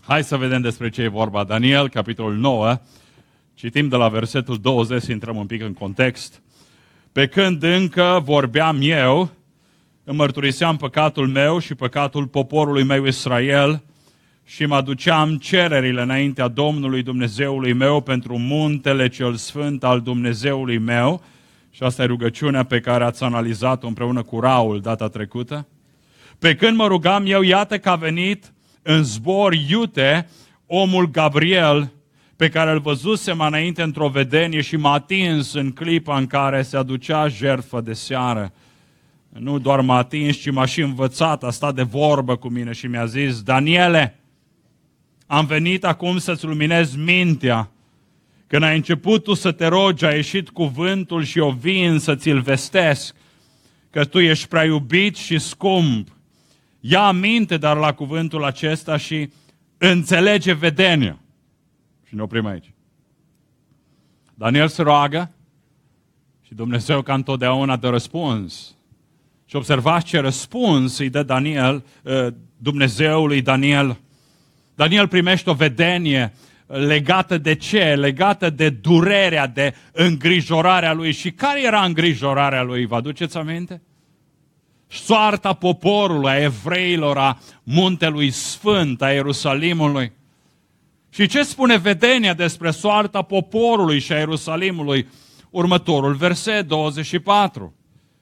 Hai să vedem despre ce e vorba. Daniel, capitolul 9, citim de la versetul 20, să intrăm un pic în context. Pe când încă vorbeam eu, îmi mărturiseam păcatul meu și păcatul poporului meu Israel și mă aduceam cererile înaintea Domnului Dumnezeului meu pentru muntele cel sfânt al Dumnezeului meu. Și asta e rugăciunea pe care ați analizat-o împreună cu Raul data trecută. Pe când mă rugam eu, iată că a venit în zbor iute omul Gabriel, pe care îl văzusem înainte într-o vedenie și m-a atins în clipa în care se aducea jertfă de seară. Nu doar m-a atins, ci m-a și învățat, a stat de vorbă cu mine și mi-a zis: Daniele, am venit acum să-ți luminez mintea. Când ai început tu să te rogi, a ieșit cuvântul și eu vin să ți-l vestesc, că tu ești prea iubit și scump. Ia aminte dar la cuvântul acesta și înțelege vedenia. Și ne oprim aici. Daniel se roagă și Dumnezeu ca întotdeauna dă răspuns. Și observați ce răspuns îi dă Daniel, Dumnezeului Daniel. Daniel primește o vedenie legată de ce? Legată de durerea, de îngrijorarea lui. Și care era îngrijorarea lui? Vă aduceți aminte? Soarta poporului, a evreilor, a muntelui sfânt, a Ierusalimului. Și ce spune vedenia despre soarta poporului și a Ierusalimului? Următorul verset, 24.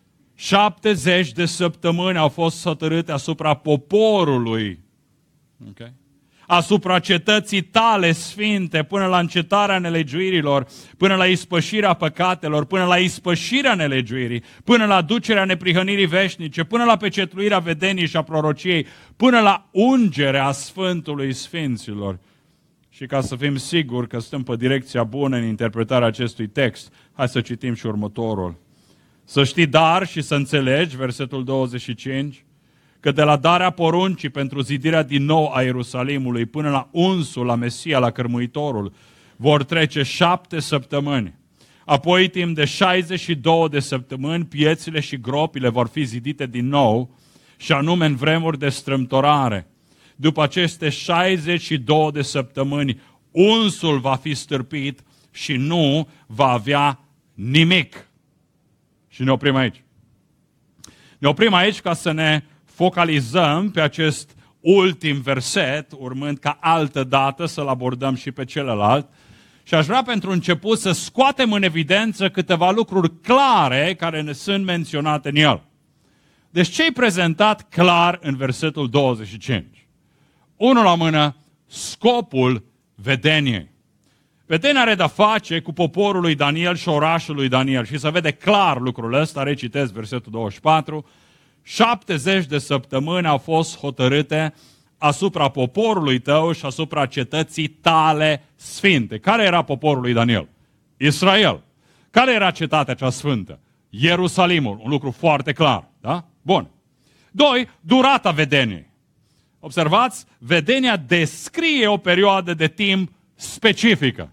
70 de săptămâni au fost hotărâte asupra poporului, okay, asupra cetății tale sfinte, până la încetarea nelegiuirilor, până la ispășirea păcatelor, până la ispășirea nelegiuirii, până la ducerea neprihănirii veșnice, până la pecetluirea vedeniei și a prorociei, până la ungerea Sfântului Sfinților. Și ca să fim siguri că stăm pe direcția bună în interpretarea acestui text, hai să citim și următorul. Să știi dar și să înțelegi, versetul 25, că de la darea poruncii pentru zidirea din nou a Ierusalimului până la unsul, la Mesia, la Cărmuitorul, vor trece 7 săptămâni. Apoi, timp de 62 de săptămâni, piețile și gropile vor fi zidite din nou, și anume în vremuri de strâmtorare. După aceste 62 de săptămâni, unsul va fi stârpit și nu va avea nimic. Și ne oprim aici. Ne oprim aici ca să ne focalizăm pe acest ultim verset, urmând ca altă dată să-l abordăm și pe celălalt. Și aș vrea pentru început să scoatem în evidență câteva lucruri clare care ne sunt menționate în el. Deci ce-i prezentat clar în versetul 25? Unul la mână, scopul vedeniei. Vedenia are de-a face cu poporul lui Daniel și orașul lui Daniel. Și se vede clar lucrul ăsta, recitesc versetul 24. 70 de săptămâni au fost hotărâte asupra poporului tău și asupra cetății tale sfinte. Care era poporul lui Daniel? Israel. Care era cetatea cea sfântă? Ierusalimul. Un lucru foarte clar. Da? Bun. 2. Durata vedeniei. Observați, vedenia descrie o perioadă de timp specifică.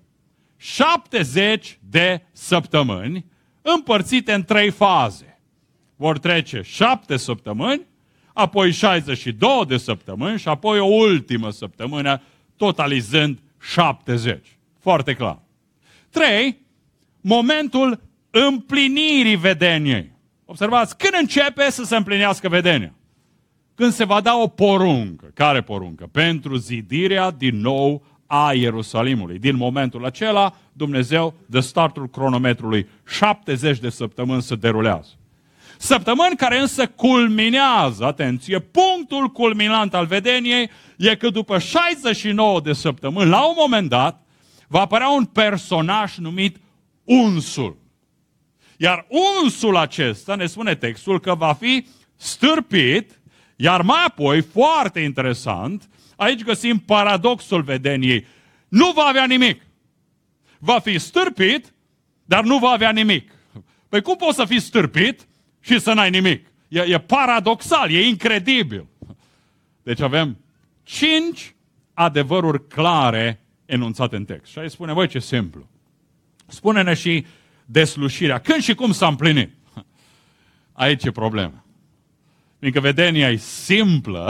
70 de săptămâni împărțite în 3 faze. Vor trece 7 săptămâni, apoi 62 de săptămâni și apoi o ultimă săptămână, totalizând 70. Foarte clar. 3. Momentul împlinirii vedeniei. Observați, când începe să se împlinească vedenia? Când se va da o poruncă. Care poruncă? Pentru zidirea din nou a Ierusalimului. Din momentul acela, Dumnezeu dă startul cronometrului. 70 de săptămâni se derulează. Săptămâni care însă culminează, atenție, punctul culminant al vedeniei e că după 69 de săptămâni, la un moment dat, va apărea un personaj numit unsul. Iar unsul acesta, ne spune textul, că va fi stârpit, iar mai apoi, foarte interesant, aici găsim paradoxul vedeniei. Nu va avea nimic. Va fi stârpit, dar nu va avea nimic. Păi cum poți să fii stârpit și să n-ai nimic? E paradoxal, e incredibil. Deci avem 5 adevăruri clare enunțate în text. Și aici spune, băi, ce simplu. Spune-ne și deslușirea. Când și cum s-a împlinit? Aici e problema. Fiindcă vedenia e simplă,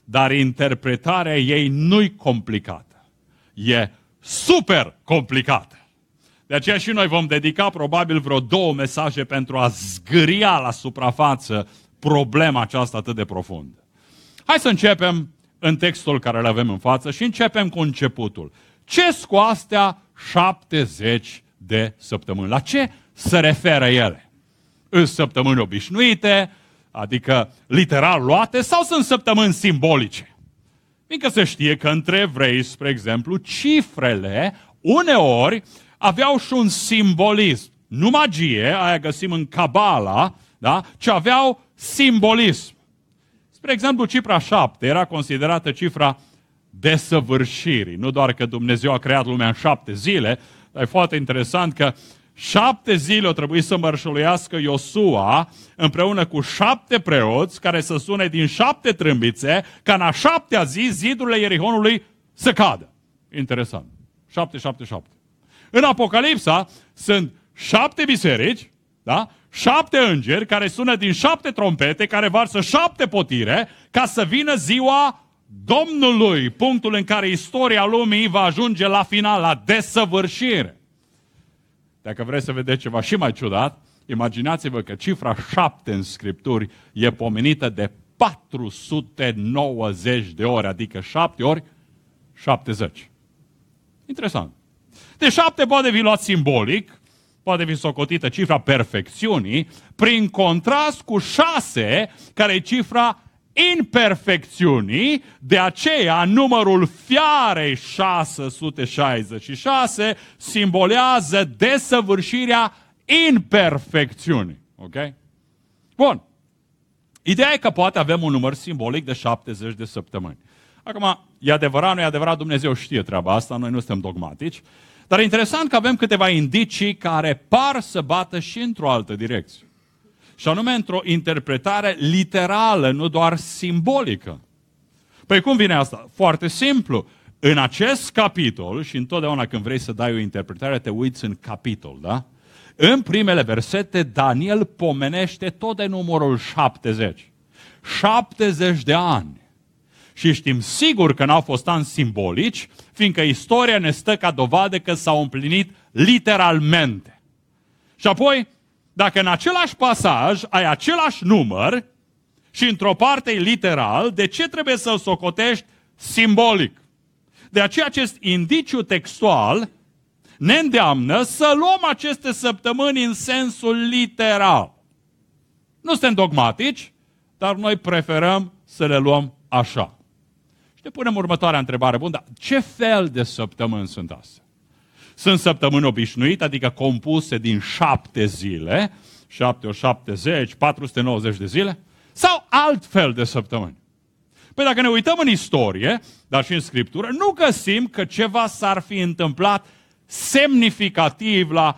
dar interpretarea ei nu-i complicată. E super complicată. De aceea și noi vom dedica probabil vreo 2 mesaje pentru a zgâria la suprafață problema aceasta atât de profundă. Hai să începem în textul care îl avem în față și începem cu începutul. Ce-s cu astea 70 de săptămâni? La ce se referă ele? Sunt săptămâni obișnuite, adică literal luate, sau sunt săptămâni simbolice? Fiindcă se știe că între evrei, spre exemplu, cifrele uneori aveau și un simbolism. Nu magie, aia găsim în Cabala, da? Ci aveau simbolism. Spre exemplu, cifra 7 era considerată cifra desăvârșirii. Nu doar că Dumnezeu a creat lumea în 7 zile, dar e foarte interesant că 7 zile o trebuie să mărșăluiască Iosua împreună cu 7 preoți care să sune din 7 trâmbițe ca în a 7-a zi zidurile Ierihonului să cadă. Interesant. 7. În Apocalipsa sunt 7 biserici, da? 7 îngeri care sună din 7 trompete, care varsă 7 potire, ca să vină ziua Domnului, punctul în care istoria lumii va ajunge la final, la desăvârșire. Dacă vreți să vedeți ceva și mai ciudat, imaginați-vă că cifra 7 în Scripturi e pomenită de 490 de ori, adică 7 ori 70. Interesant. De 7 poate fi luat simbolic, poate fi socotită cifra perfecțiunii, prin contrast cu 6, care e cifra imperfecțiunii, de aceea numărul fiarei 666 simbolează desăvârșirea imperfecțiunii. Ok? Bun. Ideea e că poate avem un număr simbolic de 70 de săptămâni. Acum, e adevărat, nu e adevărat, Dumnezeu știe treaba asta, noi nu suntem dogmatici, dar e interesant că avem câteva indicii care par să bată și într-o altă direcție. Și anume într-o interpretare literală, nu doar simbolică. Păi cum vine asta? Foarte simplu. În acest capitol, și întotdeauna când vrei să dai o interpretare, te uiți în capitol, da? În primele versete, Daniel pomenește tot de numărul 70. 70 de ani. Și știm sigur că n-au fost ani simbolici, fiindcă istoria ne stă ca dovadă că s-au împlinit literalmente. Și apoi, dacă în același pasaj ai același număr și într-o parte e literal, de ce trebuie să-l socotești simbolic? De aceea acest indiciu textual ne îndeamnă să luăm aceste săptămâni în sensul literal. Nu suntem dogmatici, dar noi preferăm să le luăm așa. Și ne punem următoarea întrebare. Bun, dar ce fel de săptămâni sunt astea? Sunt săptămâni obișnuite, adică compuse din 7 zile, 7 ori 70, 490 de zile, sau alt fel de săptămâni? Păi dacă ne uităm în istorie, dar și în Scriptură, nu găsim că ceva s-ar fi întâmplat semnificativ la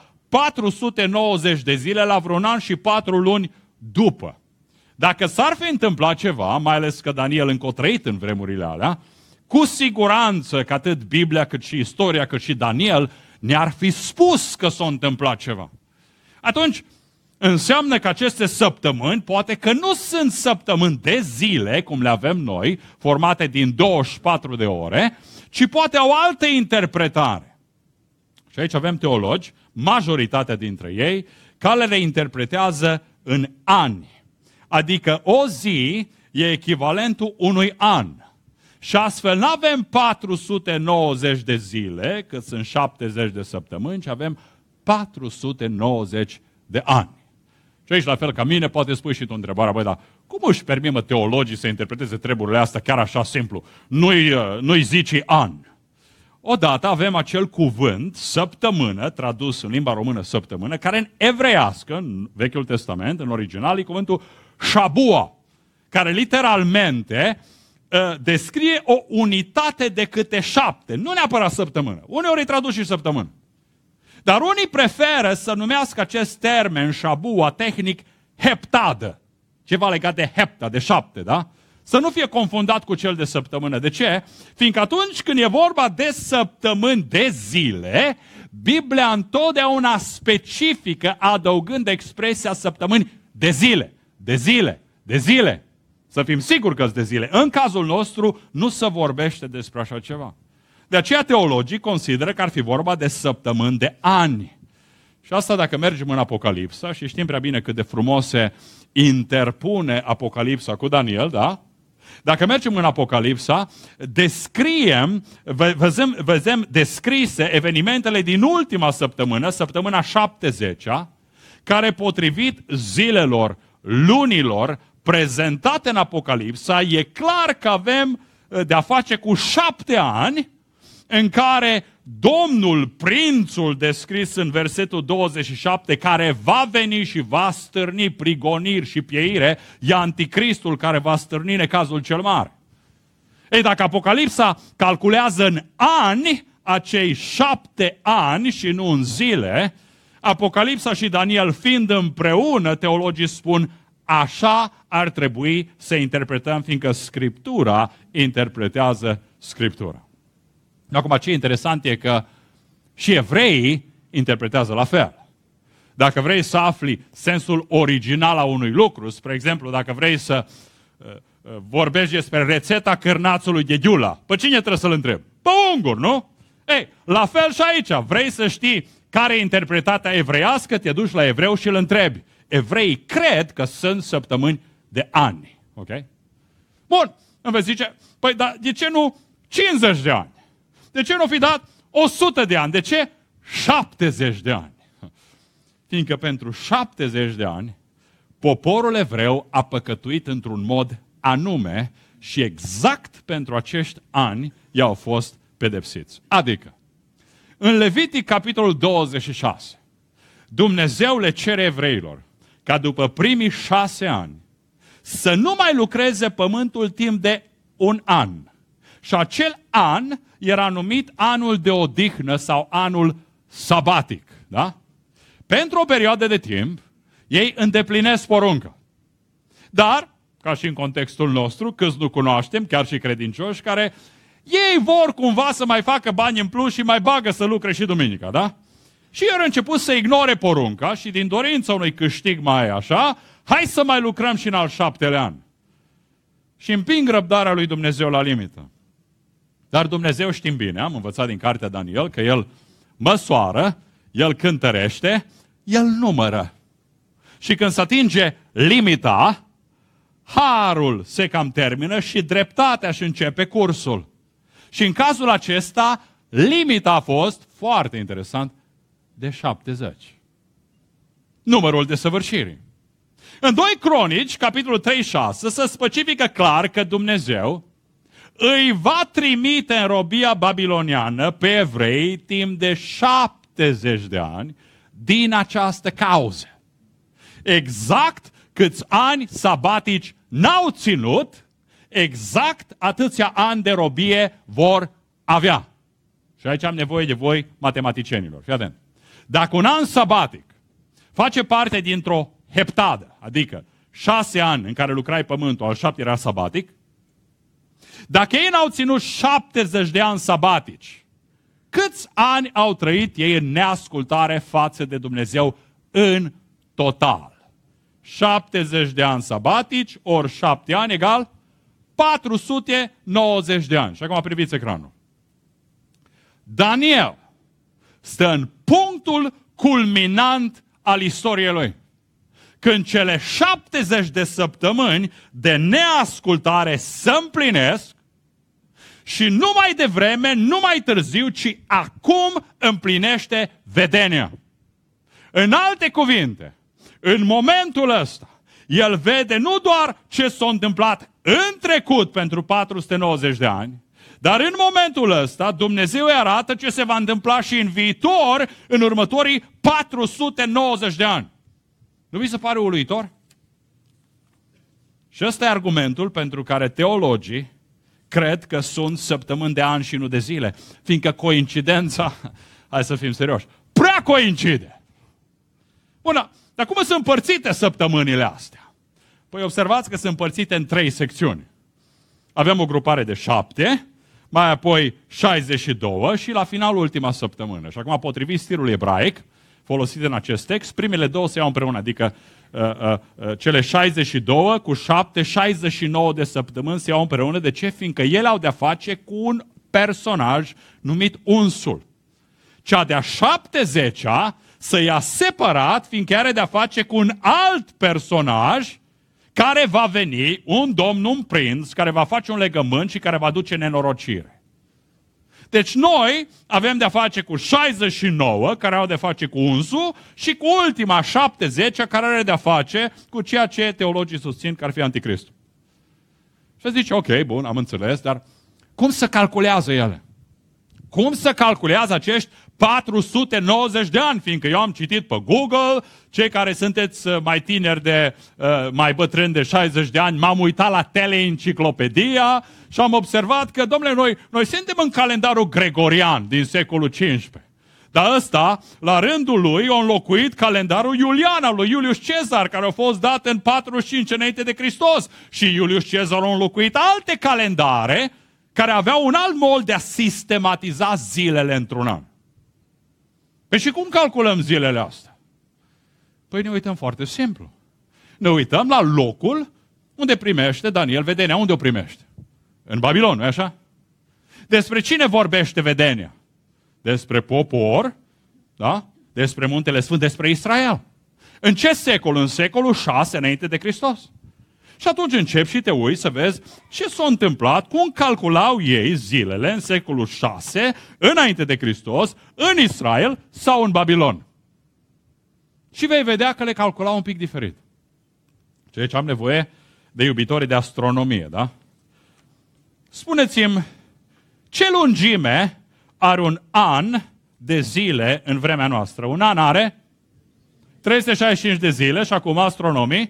490 de zile, la vreun an și 4 luni după. Dacă s-ar fi întâmplat ceva, mai ales că Daniel încă a trăit în vremurile alea, cu siguranță că atât Biblia, cât și istoria, cât și Daniel ne-ar fi spus că s-a întâmplat ceva. Atunci, înseamnă că aceste săptămâni, poate că nu sunt săptămâni de zile, cum le avem noi, formate din 24 de ore, ci poate au altă interpretare. Și aici avem teologi, majoritatea dintre ei, care le interpretează în ani. Adică o zi e echivalentul unui an. Și astfel nu avem 490 de zile, că sunt 70 de săptămâni, ci avem 490 de ani. Și aici, la fel ca mine, poate spui și tu întrebarea, băi, dar cum își permit teologii să interpreteze treburile astea chiar așa simplu? Nu-i zici an. Odată avem acel cuvânt, săptămână, tradus în limba română săptămână, care în evreiască, în Vechiul Testament, în original, e cuvântul Shabua, care literalmente descrie o unitate de câte 7, nu neapărat săptămână. Uneori e tradus și săptămână. Dar unii preferă să numească acest termen, Shabua, tehnic, heptadă. Ceva legat de hepta, de 7, da? Să nu fie confundat cu cel de săptămână. De ce? Fiindcă atunci când e vorba de săptămâni, de zile, Biblia întotdeauna specifică, adăugând expresia săptămâni de zile, de zile, de zile. Să fim siguri că-s de zile. În cazul nostru nu se vorbește despre așa ceva. De aceea teologii consideră că ar fi vorba de săptămâni, de ani. Și asta dacă mergem în Apocalipsa, și știm prea bine cât de frumos se interpune Apocalipsa cu Daniel, da? Dacă mergem în Apocalipsa, vedem descrise evenimentele din ultima săptămână, săptămâna 70-a, care potrivit zilelor, lunilor, prezentate în Apocalipsa, e clar că avem de-a face cu 7 ani în care Domnul, prințul descris în versetul 27, care va veni și va stârni prigoniri și pieire, e anticristul care va stârni necazul cel mare. Ei, dacă Apocalipsa calculează în ani acei 7 ani și nu în zile, Apocalipsa și Daniel fiind împreună, teologii spun, așa ar trebui să interpretăm, fiindcă Scriptura interpretează Scriptura. Acum, ce interesant e că și evreii interpretează la fel. Dacă vrei să afli sensul original a unui lucru, spre exemplu, dacă vrei să vorbești despre rețeta cârnațului de ghiula, pe cine trebuie să-l întrebi? Pe ungur, nu? Ei, la fel și aici, vrei să știi care e interpretarea evreiască, te duci la evreu și îl întrebi. Evreii cred că sunt săptămâni de ani. Ok? Bun, îmi veți zice, păi, dar de ce nu 50 de ani? De ce nu fi dat 100 de ani? De ce 70 de ani? Fiindcă pentru 70 de ani, poporul evreu a păcătuit într-un mod anume și exact pentru acești ani i-au fost pedepsiți. Adică, în Levitic, capitolul 26, Dumnezeu le cere evreilor ca după primii 6 ani să nu mai lucreze pământul timp de un an. Și acel an era numit anul de odihnă sau anul sabatic. Da? Pentru o perioadă de timp, ei îndeplinesc poruncă. Dar, ca și în contextul nostru, câți nu cunoaștem, chiar și credincioși, care ei vor cumva să mai facă bani în plus și mai bagă să lucre și duminica, da? Și ei au început să ignore porunca și din dorința unui câștig mai așa, hai să mai lucrăm și în al 7-lea an. Și împing răbdarea lui Dumnezeu la limită. Dar Dumnezeu, știm bine, am învățat din cartea Daniel, că El măsoară, El cântărește, El numără. Și când se atinge limita, harul se cam termină și dreptatea își începe cursul. Și în cazul acesta, limita a fost, foarte interesant, de 70. Numărul desăvârșirii. În 2 Cronici, capitolul 36, se specifică clar că Dumnezeu îi va trimite în robia babiloniană pe evrei timp de 70 de ani din această cauză. Exact câți ani sabatici n-au ținut, exact atâția ani de robie vor avea. Și aici am nevoie de voi, matematicienilor. Fii atent. Dacă un an sabatic face parte dintr-o heptadă, adică 6 ani în care lucrai pământul, al 7 era sabatic, dacă ei n-au ținut 70 de ani sabatici, câți ani au trăit ei în neascultare față de Dumnezeu în total? 70 de ani sabatici, ori 7 ani egal 490 de ani. Și acum priviți ecranul. Daniel stă în punctul culminant al istoriei lui. Când cele 70 de săptămâni de neascultare se împlinesc și nu mai devreme, nu mai târziu, ci acum împlinește vedenia. În alte cuvinte, în momentul ăsta, el vede nu doar ce s-a întâmplat în trecut pentru 490 de ani, dar în momentul ăsta Dumnezeu îi arată ce se va întâmpla și în viitor, în următorii 490 de ani. Nu vi se pare uluitor? Și ăsta e argumentul pentru care teologii cred că sunt săptămâni de ani și nu de zile. Fiindcă coincidența, hai să fim serioși, prea coincide. Bună, dar cum sunt împărțite săptămânile astea? Păi observați că sunt împărțite în 3 secțiuni. Avem o grupare de 7, mai apoi 62 și la final ultima săptămână. Și acum, potrivit stilului ebraic, folosite în acest text, primele două se iau împreună, adică cele 62 cu 7, 69 de săptămâni se iau împreună. De ce? Fiindcă ele au de-a face cu un personaj numit unsul. Cea de-a 70-a să ia separat, fiindcă are de-a face cu un alt personaj care va veni, un domn, un prinț, care va face un legământ și care va duce nenorocire. Deci noi avem de-a face cu 69, care au de-a face cu unsul, și cu ultima 70, care are de-a face cu ceea ce teologii susțin că ar fi anticristul. Și zice, ok, bun, am înțeles, dar cum se calculează ele? Cum se calculează acești 490 de ani? Fiindcă eu am citit pe Google, cei care sunteți mai tineri mai bătrâni de 60 de ani, m-am uitat la teleenciclopedia și am observat că, domnule, noi suntem în calendarul gregorian din secolul XV. Dar ăsta, la rândul lui, a înlocuit calendarul iulian al lui Iulius Cezar, care a fost dat în 45 înainte de Hristos. Și Iulius Cezar a înlocuit alte calendare care aveau un alt mod de a sistematiza zilele într-un an. Păi și cum calculăm zilele astea? Păi ne uităm foarte simplu. Ne uităm la locul unde primește Daniel vedenia. Unde o primește? În Babilon, nu-i așa? Despre cine vorbește vedenia? Despre popor, da? Despre Muntele Sfânt, despre Israel. În ce secol? În secolul 6 înainte de Hristos. Și atunci începi și te uiți să vezi ce s-a întâmplat, cum calculau ei zilele în secolul 6 înainte de Hristos, în Israel sau în Babilon. Și vei vedea că le calculau un pic diferit. Și aici am nevoie de iubitorii de astronomie, da? Spuneți-mi, ce lungime are un an de zile în vremea noastră? Un an are 365 de zile și acum astronomii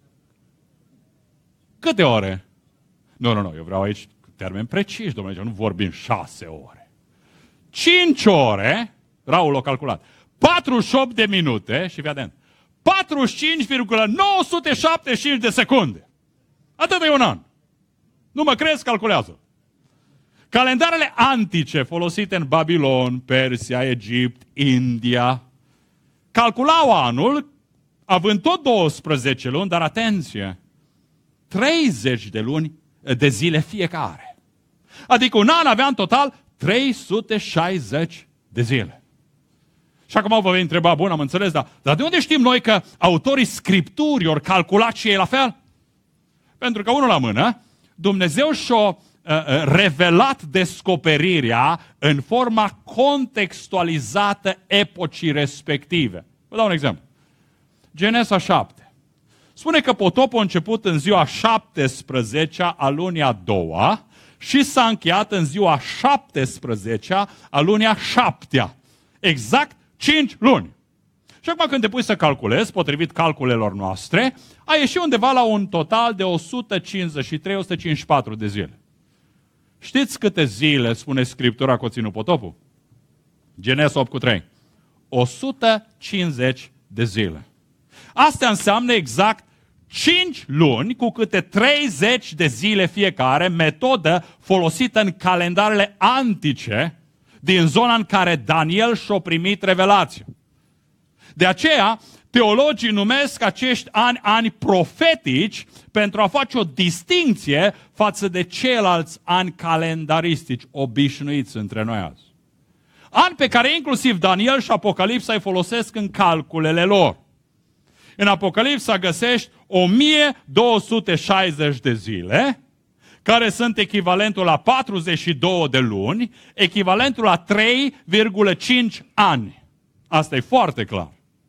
câte ore? Nu, eu vreau aici termeni preciși, domnule, nu vorbim 6 ore. 5 ore, Raul l-a calculat, 48 de minute și fii atent, 45,975 de secunde. Atât e un an. Nu mă crezi? Calculează. Calendarele antice folosite în Babilon, Persia, Egipt, India, calculau anul având tot 12 luni, dar atenție, 30 de luni de zile fiecare. Adică un an avea în total 360 de zile. Și acum vă vei întreba, bun, am înțeles, dar de unde știm noi că autorii Scripturii ori calculat și ei la fel? Pentru că, unul la mână, Dumnezeu și-a revelat descoperirea în forma contextualizată epocii respective. Vă dau un exemplu. Genesa 7. Spune că potopul a început în ziua 17-a a lunii a doua și s-a încheiat în ziua 17-a a lunii a 7-a. Exact 5 luni. Și acum când te pui să calculezi, potrivit calculelor noastre, ai ieșit undeva la un total de 153-154 de zile. Știți câte zile spune Scriptura că o ținut potopul? Genesa 8:3. 150 de zile. Asta înseamnă exact 5 luni cu câte 30 de zile fiecare, metodă folosită în calendarele antice din zona în care Daniel și-a primit revelația. De aceea, teologii numesc acești ani profetici pentru a face o distinție față de ceilalți ani calendaristici obișnuiți între noi azi. Ani pe care inclusiv Daniel și Apocalipsa îi folosesc în calculele lor. În Apocalipsa găsești 1260 de zile, care sunt echivalentul la 42 de luni, echivalentul la 3,5 ani. Asta e foarte clar.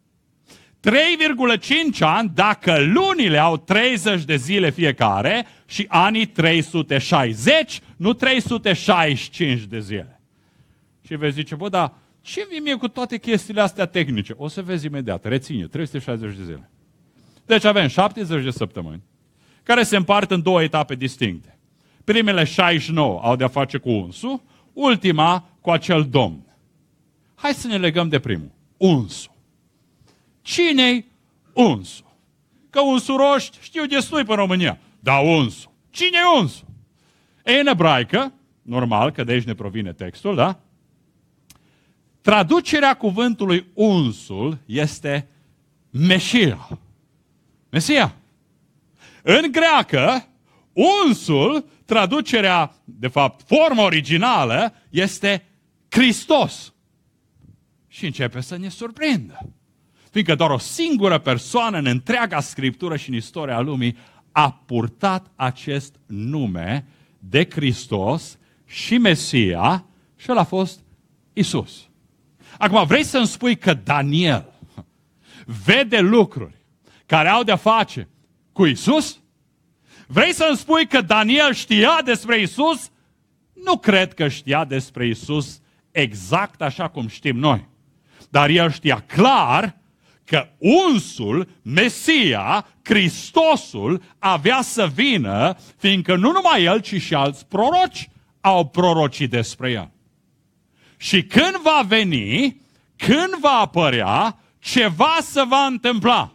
3,5 ani dacă lunile au 30 de zile fiecare și anii 360, nu 365 de zile. Și vezi zice, bă, dar ce vii mie cu toate chestiile astea tehnice? O să vezi imediat, reține, 360 de zile. Deci avem 70 de săptămâni, care se împart în două etape distincte. Primele 69 au de-a face cu unsul, ultima cu acel domn. Hai să ne legăm de primul, unsul. Cine-i unsul? Că unsuroști știu destui pe România, dar unsul. Cine-i unsul? În ebraică, normal, că de aici ne provine textul, da? Traducerea cuvântului unsul este Mesia. Mesia. În greacă, unsul, traducerea, de fapt, forma originală, este Hristos. Și începe să ne surprindă. Fiindcă doar o singură persoană în întreaga Scriptură și în istoria lumii a purtat acest nume de Hristos și Mesia și el a fost Isus. Acum, vrei să-mi spui că Daniel vede lucruri care au de-a face cu Isus? Vrei să-mi spui că Daniel știa despre Isus? Nu cred că știa despre Isus exact așa cum știm noi. Dar el știa clar că unsul, Mesia, Hristosul avea să vină, fiindcă nu numai el, ci și alți proroci au prorocit despre el. Și când va veni, când va apărea, ceva se va întâmpla.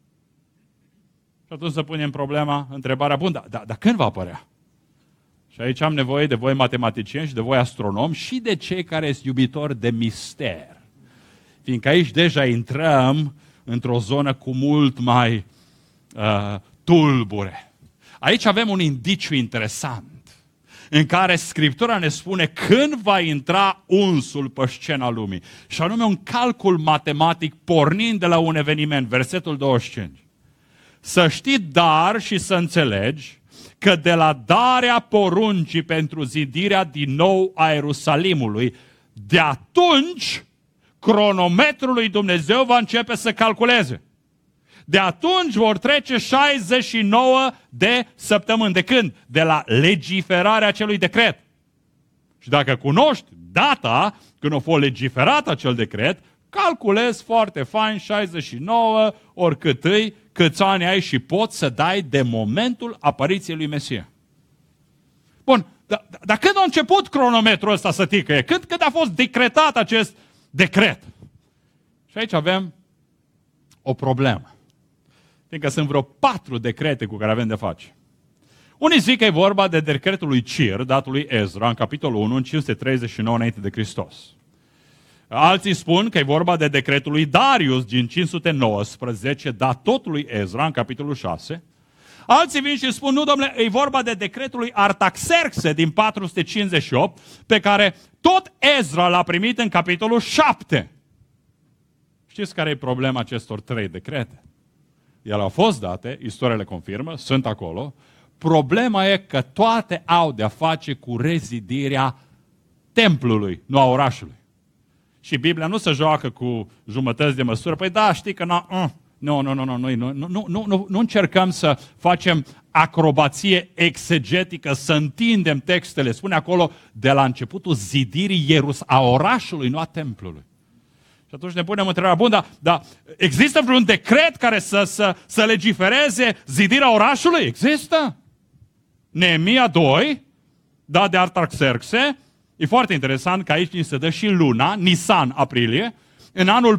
Și atunci să punem întrebarea, bun, dar când va apărea? Și aici am nevoie de voi matematicieni și de voi astronomi și de cei care sunt iubitori de mister. Fiindcă aici deja intrăm într-o zonă cu mult mai tulbure. Aici avem un indiciu interesant în care Scriptura ne spune când va intra unsul pe scena lumii. Și anume un calcul matematic pornind de la un eveniment, versetul 25. Să știi, dar și să înțelegi că de la darea poruncii pentru zidirea din nou a Ierusalimului, de atunci cronometrul lui Dumnezeu va începe să calculeze. De atunci vor trece 69 de săptămâni. De când? De la legiferarea acelui decret. Și dacă cunoști data când a fost legiferat acel decret, calculezi foarte fain 69 câți ani ai și poți să dai de momentul apariției lui Mesia. Bun, dar când a început cronometrul ăsta să ticăie? Când a fost decretat acest decret? Și aici avem o problemă. Fiindcă sunt vreo 4 decrete cu care avem de face. Unii zic că e vorba de decretul lui Cir, dat lui Ezra, în capitolul 1, în 539 înainte de Hristos. Alții spun că e vorba de decretul lui Darius din 519, dat tot lui Ezra, în capitolul 6. Alții vin și spun, nu, domnule, e vorba de decretul lui Artaxerxe din 458, pe care tot Ezra l-a primit în capitolul 7. Știți care e problema acestor 3 decrete? Ele au fost date, istoria le confirmă, sunt acolo. Problema e că toate au de-a face cu rezidirea templului, nu a orașului. Și Biblia nu se joacă cu jumătăți de măsură. Păi da, știi că nu încercăm să facem acrobație exegetică, să întindem textele. Spune acolo, de la începutul zidirii a orașului, nu a templului. Și atunci ne punem întrebarea, bun, dar există vreun decret care să legifereze zidirea orașului? Există. Neemia 2, dat de Artaxerxe. E foarte interesant că aici ni se dă și luna, Nisan, aprilie, în anul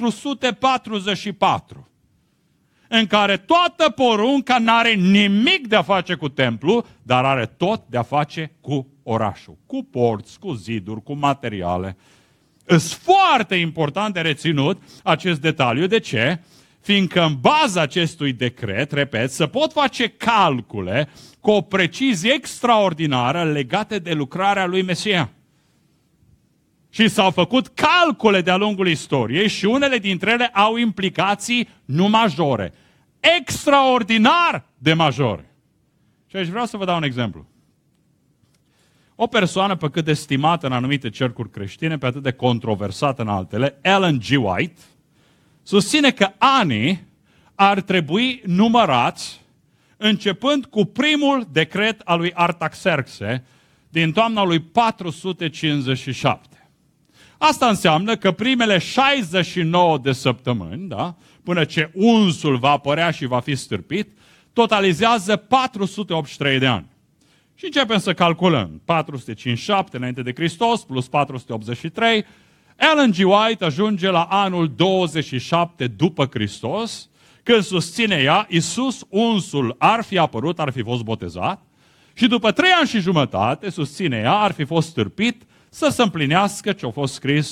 444, în care toată porunca n-are nimic de a face cu templu, dar are tot de a face cu orașul, cu porți, cu ziduri, cu materiale. Sunt foarte important de reținut acest detaliu. De ce? Fiindcă în baza acestui decret, repet, se pot face calcule cu o precizie extraordinară legate de lucrarea lui Mesia. Și s-au făcut calcule de-a lungul istoriei și unele dintre ele au implicații nu majore, extraordinar de majore. Și aici vreau să vă dau un exemplu. O persoană pe cât de stimată în anumite cercuri creștine, pe atât de controversată în altele, Ellen G. White, susține că anii ar trebui numărați începând cu primul decret al lui Artaxerxe din toamna lui 457. Asta înseamnă că primele 69 de săptămâni, da, până ce unsul va apărea și va fi stârpit, totalizează 483 de ani. Și începem să calculăm. 457 înainte de Hristos plus 483. Ellen G. White ajunge la anul 27 după Hristos, când susține ea, Iisus unsul ar fi apărut, ar fi fost botezat, și după 3 ani și jumătate, susține ea, ar fi fost stârpit să se împlinească ce a fost scris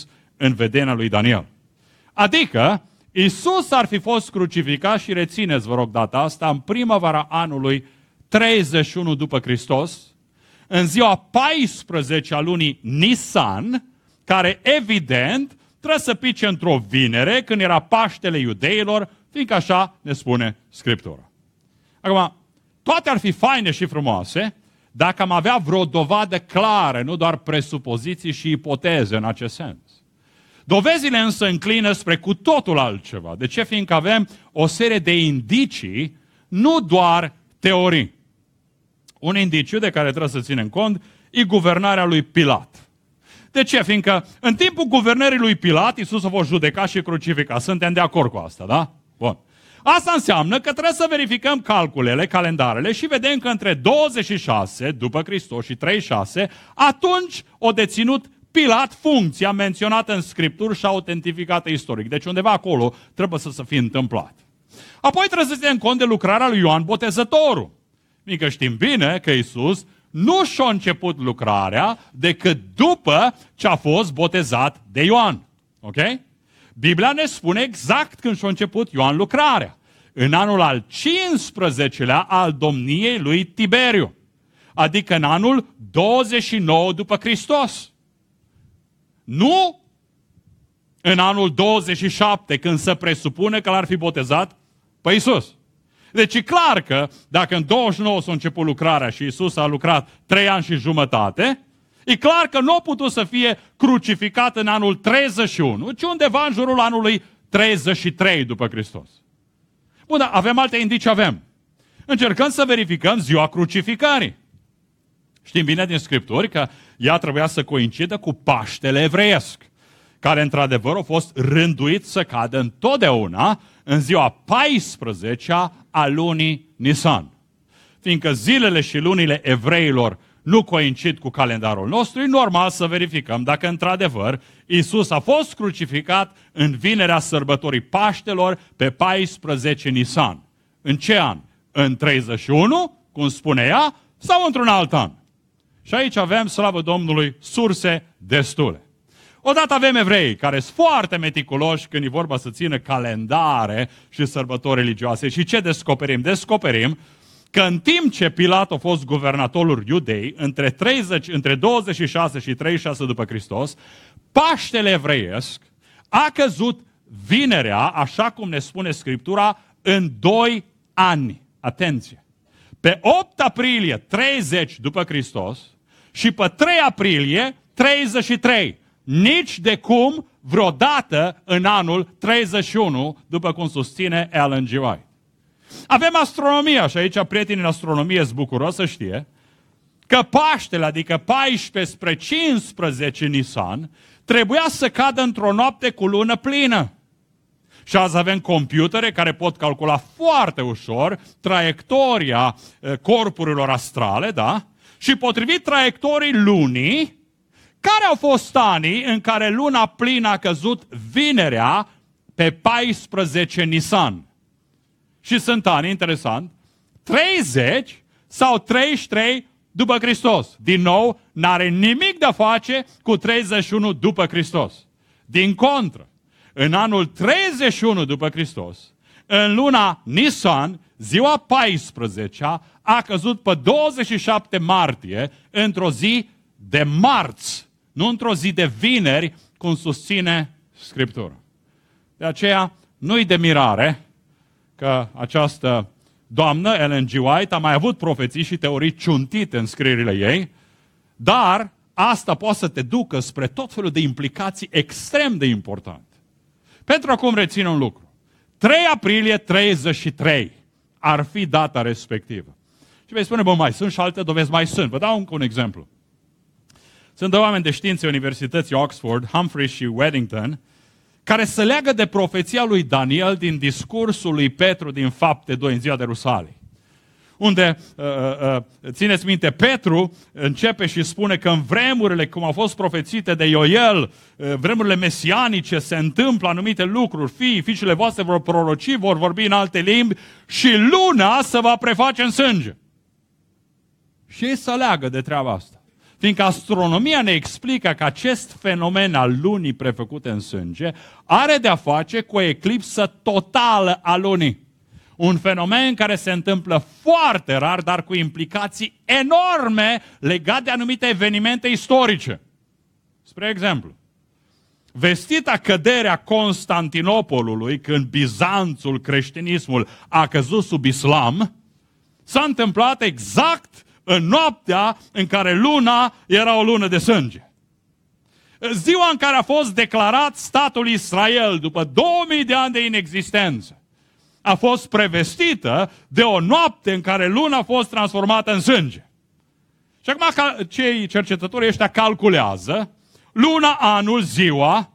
în vedenia lui Daniel. Adică, Iisus ar fi fost crucificat și rețineți, vă rog, data asta, în primăvara anului 31 după Hristos, în ziua 14 a lunii Nisan, care evident trebuie să pice într-o vinere, când era Paștele iudeilor, fiindcă așa ne spune Scriptura. Acum, toate ar fi faine și frumoase dacă am avea vreo dovadă clară, nu doar presupoziții și ipoteze în acest sens. Dovezile însă înclină spre cu totul altceva. De ce? Fiindcă avem o serie de indicii, nu doar teorii. Un indiciu de care trebuie să ținem cont e guvernarea lui Pilat. De ce? Fiindcă în timpul guvernării lui Pilat, Iisus a fost judecat și crucificat. Suntem de acord cu asta, da? Bun. Asta înseamnă că trebuie să verificăm calculele, calendarele și vedem că între 26 după Hristos și 36, atunci o deținut Pilat funcția menționată în Scripturi și autentificată istoric. Deci undeva acolo trebuie să se fie întâmplat. Apoi trebuie să ținem cont de lucrarea lui Ioan Botezătorul. Fiindcă știm bine că Iisus nu și-a început lucrarea decât după ce a fost botezat de Ioan. Ok? Biblia ne spune exact când și-a început Ioan lucrarea. În anul al 15-lea al domniei lui Tiberiu. Adică în anul 29 după Hristos. Nu în anul 27, când se presupune că l-ar fi botezat pe Iisus. Deci e clar că dacă în 29 s-a început lucrarea și Iisus a lucrat 3 ani și jumătate, e clar că nu a putut să fie crucificat în anul 31, ci undeva în jurul anului 33 după Hristos. Bun, dar avem alte indicii? Avem. Încercăm să verificăm ziua crucificării. Știm bine din Scripturi că ea trebuia să coincidă cu Paștele evreiesc, care într-adevăr a fost rânduit să cadă întotdeauna în ziua 14-a a lunii Nisan. Fiindcă zilele și lunile evreilor nu coincid cu calendarul nostru, e normal să verificăm dacă într-adevăr Iisus a fost crucificat în vinerea sărbătorii Paștelor pe 14 Nisan. În ce an? În 31, cum spune ea, sau într-un alt an? Și aici avem, slavă Domnului, surse destule. Odată avem evrei care sunt foarte meticuloși când e vorba să țină calendare și sărbători religioase. Și ce descoperim? Descoperim că în timp ce Pilat a fost guvernatorul iudei, între 26 și 36 după Hristos, Paștele evreiesc a căzut vinerea, așa cum ne spune Scriptura, în 2 ani. Atenție! Pe 8 aprilie 30 după Hristos și pe 3 aprilie 33. Nici de cum vreodată în anul 31, după cum susține Ellen G. White. Avem astronomia și aici prietenii în astronomie sunt bucuroși să știe că Paștele, adică 14 spre 15 Nisan, trebuia să cadă într-o noapte cu lună plină. Și azi avem computere care pot calcula foarte ușor traiectoria corpurilor astrale, da? Și potrivit traiectoriei lunii, care au fost anii în care luna plină a căzut vinerea pe 14 Nisan? Și sunt ani, interesant, 30 sau 33 după Hristos. Din nou, n-are nimic de a face cu 31 după Hristos. Din contră, în anul 31 după Hristos, în luna Nisan, ziua 14-a, a căzut pe 27 martie, într-o zi de marți, nu într-o zi de vineri, cum susține Scriptura. De aceea, nu-i de mirare că această doamnă, Ellen G. White, a mai avut profeții și teorii ciuntite în scrierile ei, dar asta poate să te ducă spre tot felul de implicații extrem de importante. Pentru acum reține un lucru. 3 aprilie 33 ar fi data respectivă. Și vei spune, bă, mai sunt și alte dovezi? Mai sunt. Vă dau încă un exemplu. Sunt 2 oameni de științe Universității Oxford, Humphrey și Weddington, care se leagă de profeția lui Daniel din discursul lui Petru din Fapte 2 în ziua de Rusalii. Unde, țineți minte, Petru începe și spune că în vremurile, cum au fost profețite de Ioel, vremurile mesianice, se întâmplă anumite lucruri, fiicele voastre vor proroci, vor vorbi în alte limbi și luna se va preface în sânge. Și ei se leagă de treaba asta. Fiindcă astronomia ne explică că acest fenomen al lunii prefăcute în sânge are de-a face cu o eclipsă totală a lunii. Un fenomen care se întâmplă foarte rar, dar cu implicații enorme legate de anumite evenimente istorice. Spre exemplu, vestita căderea Constantinopolului, când Bizanțul, creștinismul, a căzut sub islam, s-a întâmplat exact în noaptea în care luna era o lună de sânge. Ziua în care a fost declarat statul Israel după 2000 de ani de inexistență a fost prevestită de o noapte în care luna a fost transformată în sânge. Și acum cei cercetători ăștia calculează luna, anul, ziua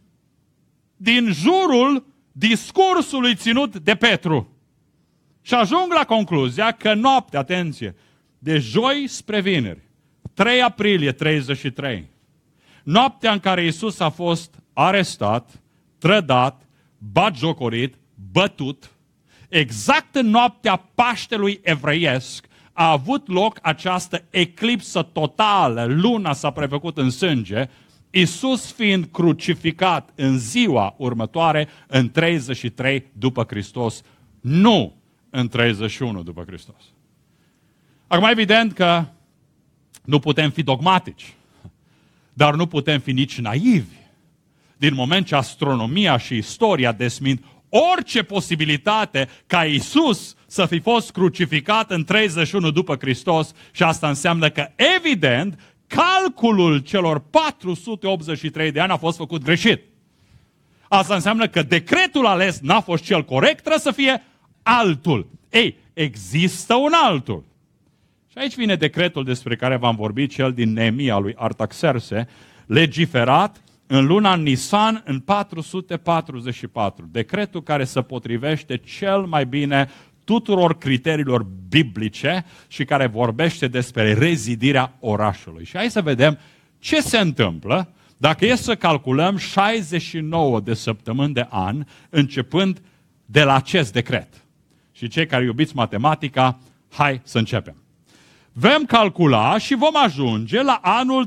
din jurul discursului ținut de Petru. Și ajung la concluzia că noaptea, atenție, de joi spre vineri, 3 aprilie 33, noaptea în care Iisus a fost arestat, trădat, batjocorit, bătut, exact în noaptea Paștelui evreiesc a avut loc această eclipsă totală, luna s-a prefăcut în sânge, Iisus fiind crucificat în ziua următoare, în 33 după Hristos, nu în 31 după Hristos. Acum, evident că nu putem fi dogmatici, dar nu putem fi nici naivi. Din moment ce astronomia și istoria desmint orice posibilitate ca Iisus să fi fost crucificat în 31 după Hristos, și asta înseamnă că, evident, calculul celor 483 de ani a fost făcut greșit. Asta înseamnă că decretul ales n-a fost cel corect, trebuie să fie altul. Ei, există un altul. Și aici vine decretul despre care v-am vorbit, cel din Neemia lui Artaxerse, legiferat în luna Nisan în 444. Decretul care se potrivește cel mai bine tuturor criteriilor biblice și care vorbește despre rezidirea orașului. Și hai să vedem ce se întâmplă dacă e să calculăm 69 de săptămâni de an începând de la acest decret. Și cei care iubiți matematica, hai să începem. Vom calcula și vom ajunge la anul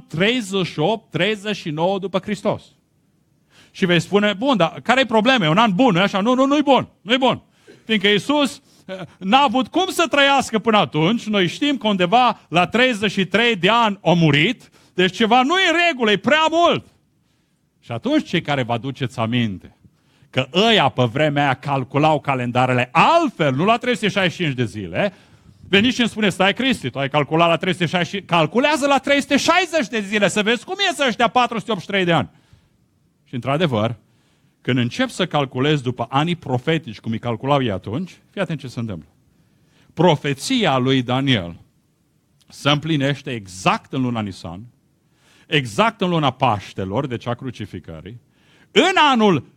38-39 după Hristos. Și vei spune, bun, dar care e problema? E un an bun, nu-i așa? Nu-i bun, nu-i bun. Fiindcă Iisus n-a avut cum să trăiască până atunci, noi știm că undeva la 33 de ani a murit, deci ceva nu e în regulă, e prea mult. Și atunci cei care vă aduceți aminte că ăia pe vremea aia calculau calendarele altfel, nu la 365 de zile, veniți și îmi spune, stai Cristi, tu ai calculat la 360, calculează la 360 de zile, să vezi cum ies ăștia 483 de ani. Și într-adevăr, când încep să calculez după anii profetici, cum îi calculau ei atunci, fii atent ce se întâmplă. Profeția lui Daniel se împlinește exact în luna Nisan, exact în luna Paștelor, deci a crucificării, în anul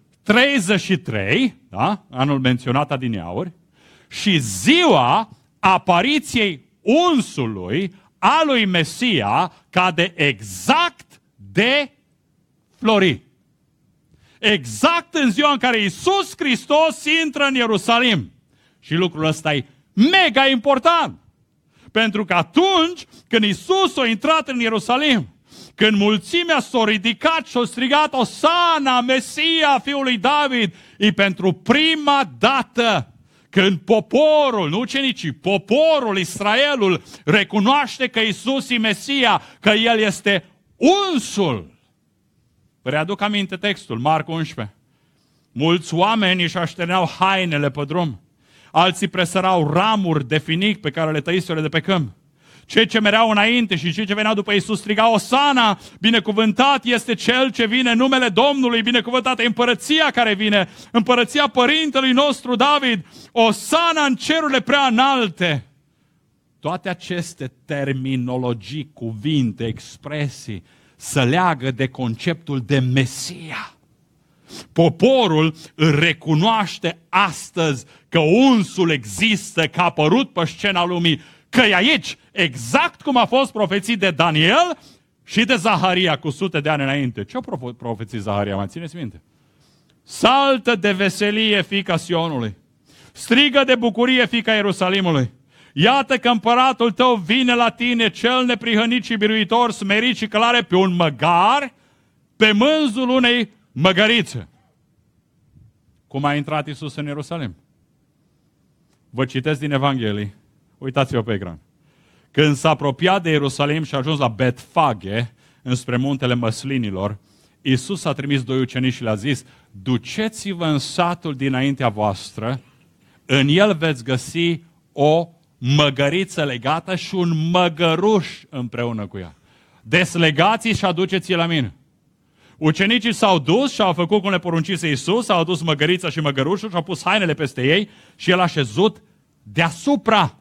33, da? Anul menționat adineauri, și ziua apariției unsului a lui Mesia cade exact de flori. Exact în ziua în care Iisus Hristos intră în Ierusalim. Și lucrul ăsta e mega important. Pentru că atunci când Iisus a intrat în Ierusalim, când mulțimea s-a ridicat și a strigat Osana, Mesia, fiul lui David, e pentru prima dată când poporul, nu ucenicii, poporul, Israelul, recunoaște că Iisus e Mesia, că El este unsul. Vă readuc aminte textul, Marc 11. Mulți oameni își așterneau hainele pe drum. Alții presărau ramuri de finic pe care le tăiseră de pe câmp. Cei ce mereau înainte și cei ce veneau după Iisus strigau Osana, binecuvântat este Cel ce vine în numele Domnului, binecuvântată împărăția care vine, împărăția părintelui nostru David, Osana în cerurile prea înalte. Toate aceste terminologii, cuvinte, expresii se leagă de conceptul de Mesia. Poporul îl recunoaște astăzi că unsul există, că a apărut pe scena lumii, că e aici, exact cum a fost profețit de Daniel și de Zaharia cu sute de ani înainte. Ce-a profețit Zaharia? Mai țineți minte? Saltă de veselie, fiica Sionului. Strigă de bucurie, fiica Ierusalimului. Iată că împăratul tău vine la tine, cel neprihănit și biruitor, smerit și călare pe un măgar, pe mânzul unei măgărițe. Cum a intrat Iisus în Ierusalim? Vă citesc din Evanghelii. Uitați-vă pe ecran. Când s-a apropiat de Ierusalim și a ajuns la Betfage, înspre muntele Măslinilor, Iisus a trimis 2 ucenici și le-a zis: duceți-vă în satul dinaintea voastră, în el veți găsi o măgăriță legată și un măgăruș împreună cu ea. Deslegați-i și aduceți-i la mine. Ucenicii s-au dus și au făcut cum le poruncise Iisus, au adus măgărița și măgărușul și au pus hainele peste ei și el a șezut deasupra.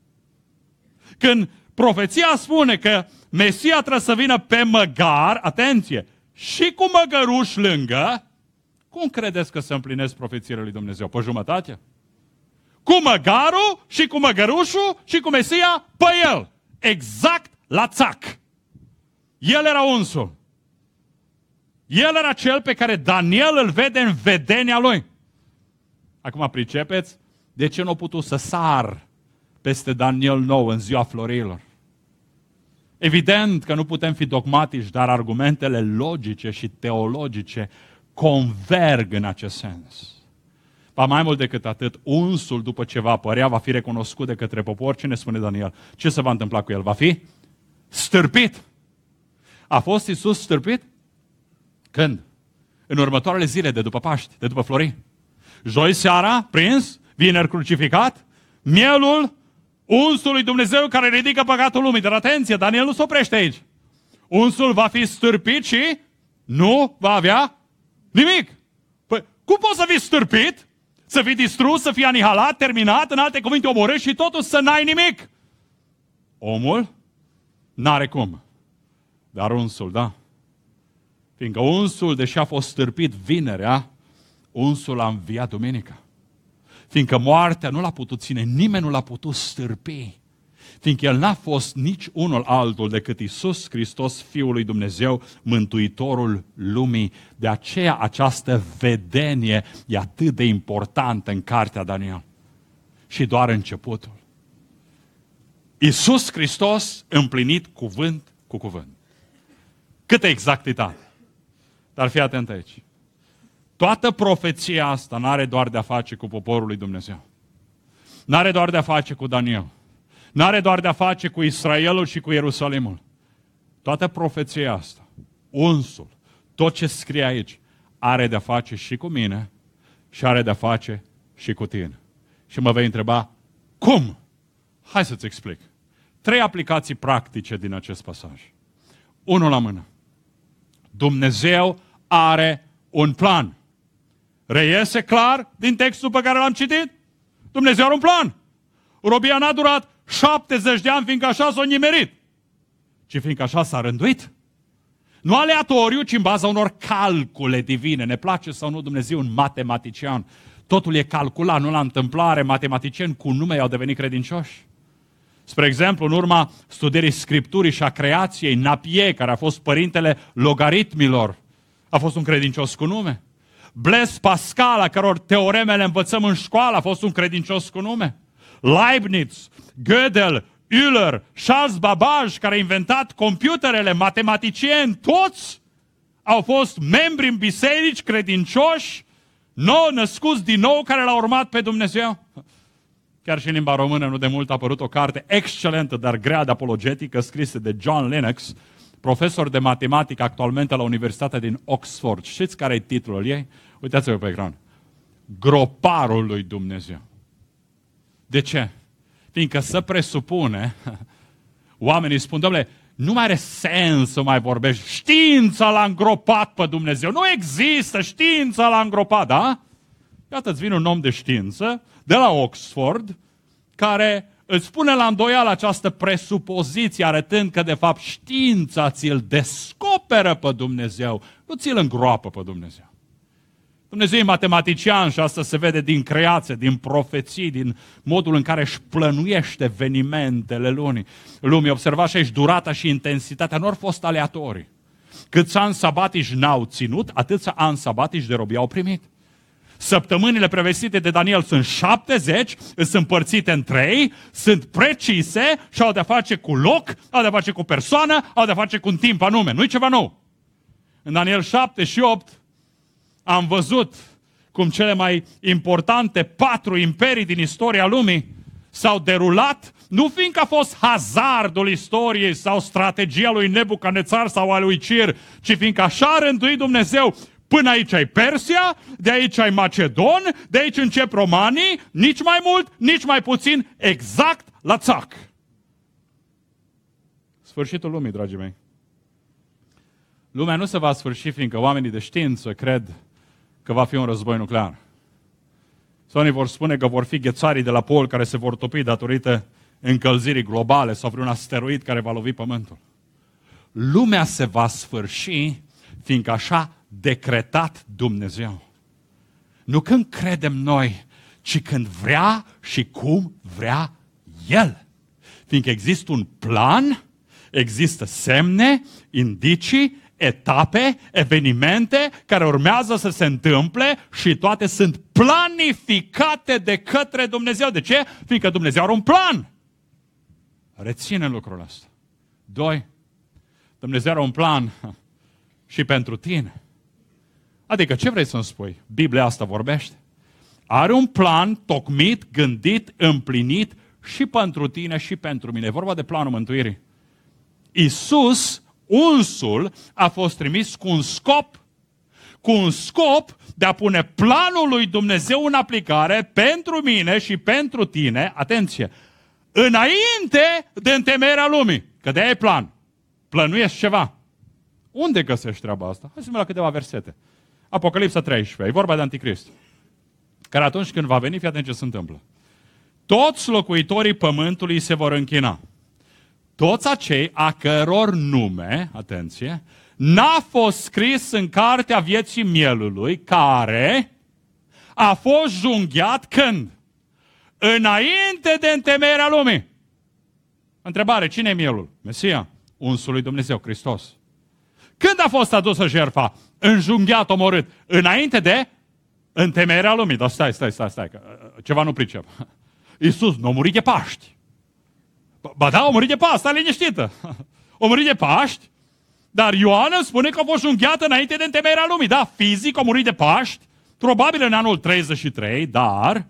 Când profeția spune că Mesia trebuie să vină pe măgar, atenție, și cu măgăruș lângă, cum credeți că se împlinesc profețiile lui Dumnezeu? Pe jumătate? Cu măgarul și cu măgărușul și cu Mesia pe el. Exact la țac. El era unsul. El era cel pe care Daniel îl vede în vedenia lui. Acum pricepeți de ce nu a putut să sar peste Daniel 9 în ziua florilor. Evident că nu putem fi dogmatici, dar argumentele logice și teologice converg în acest sens. Ba mai mult decât atât, unsul după ce va apărea va fi recunoscut de către popor. Ce ne spune Daniel? Ce se va întâmpla cu el? Va fi stârpit. A fost Iisus stârpit? Când? În următoarele zile de după Paști, de după Florii. Joi seara, prins, vineri crucificat, mielul unsul lui Dumnezeu care ridică păcatul lumii. Dar atenție, Daniel nu se oprește aici. Unsul va fi stârpit și nu va avea nimic. Păi, cum poți să fii stârpit, să fii distrus, să fii anihilat, terminat, în alte cuvinte omorât și totuși să n-ai nimic? Omul n-are cum. Dar unsul, da. Fiindcă unsul, deși a fost stârpit vinerea, unsul a înviat duminica. Fiindcă moartea nu l-a putut ține, nimeni nu l-a putut stârpi. Fiindcă el n-a fost nici unul altul decât Iisus Hristos, Fiul lui Dumnezeu, Mântuitorul lumii. De aceea această vedenie e atât de importantă în cartea Daniel. Și doar începutul. Iisus Hristos împlinit cuvânt cu cuvânt. Câtă exactitate! Dar fii atent aici. Toată profeția asta n-are doar de-a face cu poporul lui Dumnezeu. N-are doar de-a face cu Daniel. N-are doar de-a face cu Israelul și cu Ierusalimul. Toată profeția asta, unsul, tot ce scrie aici, are de-a face și cu mine și are de-a face și cu tine. Și mă vei întreba, cum? Hai să-ți explic. 3 aplicații practice din acest pasaj. Unul la mână. Dumnezeu are un plan. Reiese clar din textul pe care l-am citit? Dumnezeu are un plan. Robia n-a durat 70 de ani fiindcă așa s-a nimerit, ci fiindcă așa s-a rânduit. Nu aleatoriu, ci în baza unor calcule divine. Ne place sau nu Dumnezeu un matematician. Totul e calculat, nu la întâmplare. Matematicieni cu nume au devenit credincioși. Spre exemplu, în urma studierii Scripturii și a creației, Napier, care a fost părintele logaritmilor, a fost un credincios cu nume. Blaise Pascal, a căror teoreme le învățăm în școală, a fost un credincios cu nume. Leibniz, Gödel, Euler, Charles Babbage, care a inventat computerele, matematicieni, toți au fost membri în biserici, credincioși, nou născuți din nou, care l-au urmat pe Dumnezeu. Chiar și în limba română, nu de mult a apărut o carte excelentă, dar grea de apologetică, scrisă de John Lennox, profesor de matematică actualmente la Universitatea din Oxford. Știți care e titlul ei? Uitați-vă pe ecran. Groparul lui Dumnezeu. De ce? Fiindcă se presupune, oamenii spun, dom'le, nu mai are sens să mai vorbești. Știința l-a îngropat pe Dumnezeu. Nu există, știința l-a îngropat, da? Iată-ți vine un om de știință de la Oxford care îți pune la îndoială această presupoziție, arătând că de fapt știința ți-l descoperă pe Dumnezeu, nu ți-l îngroapă pe Dumnezeu. Dumnezeu e matematician și asta se vede din creație, din profeții, din modul în care își plănuiește evenimentele lumii. Observați și aici durata și intensitatea nu au fost aleatorii. Câți ani sabatici n-au ținut, atâția ani sabatici de robie au primit. Săptămânile prevestite de Daniel sunt 70, sunt împărțite în 3, sunt precise și au de-a face cu loc, au de-a face cu persoană, au de-a face cu un timp anume. Nu-i ceva nou. În Daniel 7 și 8 am văzut cum cele mai importante 4 imperii din istoria lumii s-au derulat, nu fiindcă a fost hazardul istoriei sau strategia lui Nebucanețar sau al lui Cir, ci fiindcă așa a rânduit Dumnezeu. Până aici ai Persia, de aici ai Macedon, de aici încep romanii, nici mai mult, nici mai puțin, exact la țac. Sfârșitul lumii, dragii mei. Lumea nu se va sfârși fiindcă oamenii de știință cred că va fi un război nuclear. Sau unii vor spune că vor fi ghețarii de la pol care se vor topi datorită încălzirii globale sau vreun asteroid care va lovi Pământul. Lumea se va sfârși fiindcă așa decretat Dumnezeu. Nu când credem noi, ci când vrea și cum vrea El. Fiindcă există un plan, există semne, indicii, etape, evenimente care urmează să se întâmple și toate sunt planificate de către Dumnezeu. De ce? Fiindcă Dumnezeu are un plan. Reține lucrul ăsta. 2. Dumnezeu are un plan și pentru tine. Adică ce vrei să-mi spui? Biblia asta vorbește. Are un plan tocmit, gândit, împlinit și pentru tine și pentru mine. E vorba de planul mântuirii. Iisus, unsul, a fost trimis cu un scop de a pune planul lui Dumnezeu în aplicare pentru mine și pentru tine, atenție, înainte de întemeierea lumii. Că de-aia e plan. Plănuiești ceva. Unde găsești treaba asta? Hai să mergem la câteva versete. Apocalipsa 13, e vorba de Anticrist. Care atunci când va veni, fii atent ce se întâmplă. Toți locuitorii pământului se vor închina. Toți acei a căror nume, atenție, n-a fost scris în cartea vieții mielului, care a fost junghiat când? Înainte de întemeierea lumii. Întrebare, cine e mielul? Mesia, unsul lui Dumnezeu, Hristos. Când a fost adusă jertfa? Înjunghiat, omorât. Înainte de întemeierea lumii. Dar stai, că ceva nu pricep. Iisus nu a murit de Paști. Ba da, a murit de Paști, stai liniștită. A murit de Paști, dar Ioan spune că a fost junghiat înainte de întemeierea lumii. Da, fizic a murit de Paști, probabil în anul 33, dar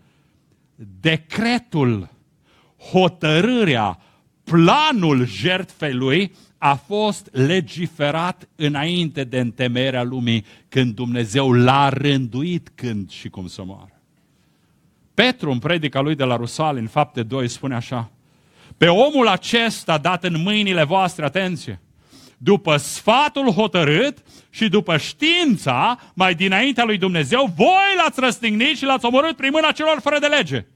decretul, hotărârea, planul jertfei lui a fost legiferat înainte de întemeierea lumii, când Dumnezeu l-a rânduit când și cum să moară. Petru, în predica lui de la Rusali, în Fapte 2, spune așa: pe omul acesta dat în mâinile voastre, atenție, după sfatul hotărât și după știința mai dinaintea lui Dumnezeu, voi l-ați răstignit și l-ați omorât prin mâna celor fără de lege.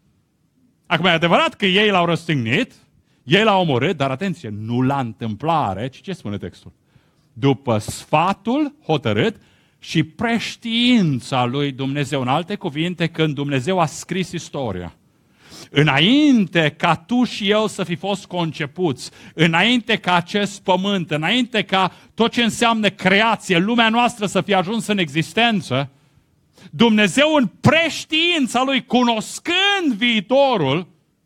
Acum e adevărat că ei l-au răstignit, ei l-au omorât, dar atenție, nu la întâmplare, ci ce spune textul? După sfatul hotărât și preștiința lui Dumnezeu. În alte cuvinte, când Dumnezeu a scris istoria, înainte ca tu și eu să fi fost concepuți, înainte ca acest pământ, înainte ca tot ce înseamnă creație, lumea noastră să fie ajuns în existență, Dumnezeu în preștiința lui, cunoscând viitorul,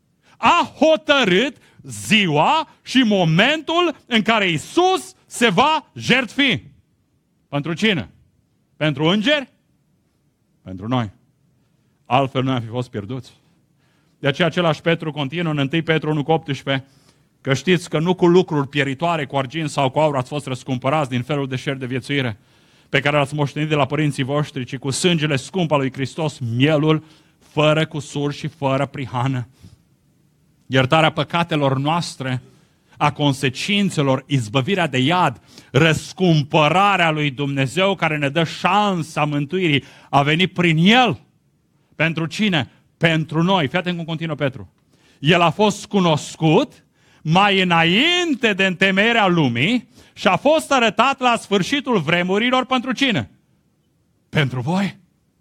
a hotărât ziua și momentul în care Iisus se va jertfi. Pentru cine? Pentru îngeri? Pentru noi. Altfel noi am fi fost pierduți. De aceea același Petru continuă în 1 Petru 1,18, că știți că nu cu lucruri pieritoare, cu argint sau cu aur ați fost răscumpărați din felul de șer de viețuire pe care l-ați moștenit de la părinții voștri, ci cu sângele scump al lui Hristos, mielul, fără cusur și fără prihană. Iertarea păcatelor noastre, a consecințelor, izbăvirea de iad, răscumpărarea lui Dumnezeu care ne dă șansa mântuirii, a venit prin El. Pentru cine? Pentru noi. Fii atent cum continuă Petru. El a fost cunoscut mai înainte de întemeierea lumii și a fost arătat la sfârșitul vremurilor pentru cine? Pentru voi.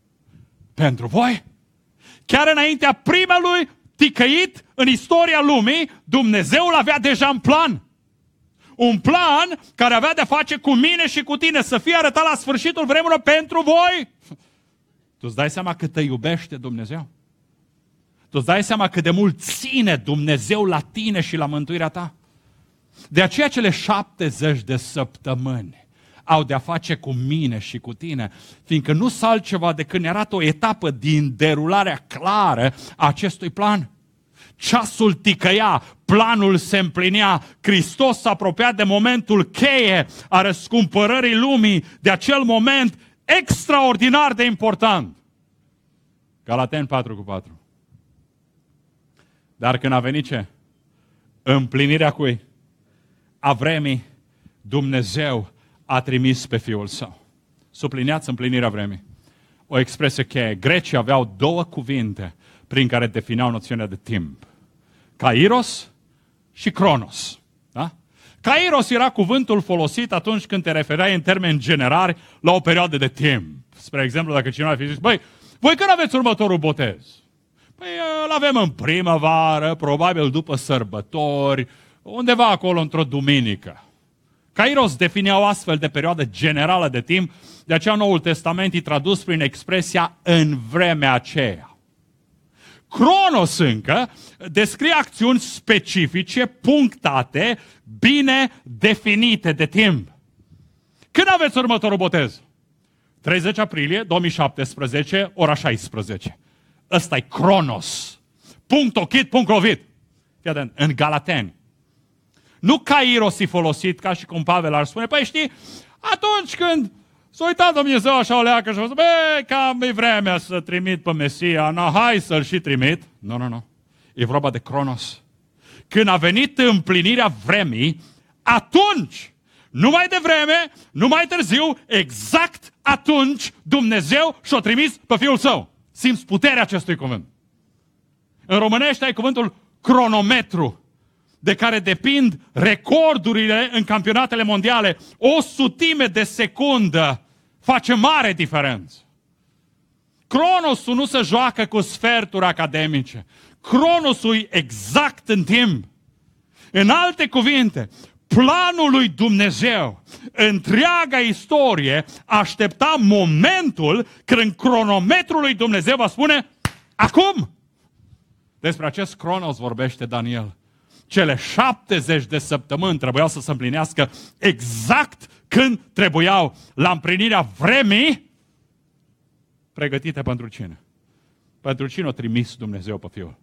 Pentru voi. Chiar înaintea primelui ticăit în istoria lumii, Dumnezeu îl avea deja în plan. Un plan care avea de face cu mine și cu tine, să fie arătat la sfârșitul vremurilor pentru voi. Tu îți dai seama cât te iubește Dumnezeu? Tu îți dai seama cât de mult ține Dumnezeu la tine și la mântuirea ta? De aceea cele 70 de săptămâni au de-a face cu mine și cu tine, fiindcă nu sunt altceva decât ne arată o etapă din derularea clară a acestui plan. Ceasul ticăia, planul se împlinea, Hristos s-a apropiat de momentul cheie a răscumpărării lumii, de acel moment extraordinar de important. Galateni 4:4. Dar când a venit ce? Împlinirea cui? A vremii, Dumnezeu a trimis pe Fiul Său. Subliniați împlinirea vremii. O expresie cheie. Grecii aveau două cuvinte prin care defineau noțiunea de timp. Kairos și Cronos. Da? Kairos era cuvântul folosit atunci când te refereai în termeni generali la o perioadă de timp. Spre exemplu, dacă cineva ar fi zis, băi, voi când aveți următorul botez? Păi îl avem în primăvară, probabil după sărbători, undeva acolo într-o duminică. Kairos definea o astfel de perioadă generală de timp, de aceea Noul Testament e tradus prin expresia în vremea aceea. Cronos încă descrie acțiuni specifice, punctate, bine definite de timp. Când aveți următorul botez? 30 aprilie 2017, ora 16. Ăsta e Cronos. Punct ochit, punct lovit. Iată, în Galateni. Nu Kairos e folosit ca și cum Pavel ar spune, păi știi, atunci când s-a uitat Dumnezeu așa o leacă și a spus, băi, cam e vremea să trimit pe Mesia, hai să-l și trimit. Nu. E vorba de Cronos. Când a venit împlinirea vremii, atunci, nu mai devreme, nu mai târziu, exact atunci Dumnezeu și-a trimis pe Fiul Său. Simți puterea acestui cuvânt. În românește ai cuvântul cronometru, de care depind recordurile în campionatele mondiale. 100 de secundă face mare diferență. Cronosul nu se joacă cu sferturi academice. Cronosul e exact în timp. În alte cuvinte, planul lui Dumnezeu, întreaga istorie, aștepta momentul când cronometrul lui Dumnezeu va spune, acum! Despre acest Cronos vorbește Daniel. Cele 70 de săptămâni trebuiau să se împlinească exact când trebuiau, la împlinirea vremii, pregătite pentru cine? Pentru cine a trimis Dumnezeu pe Fiul?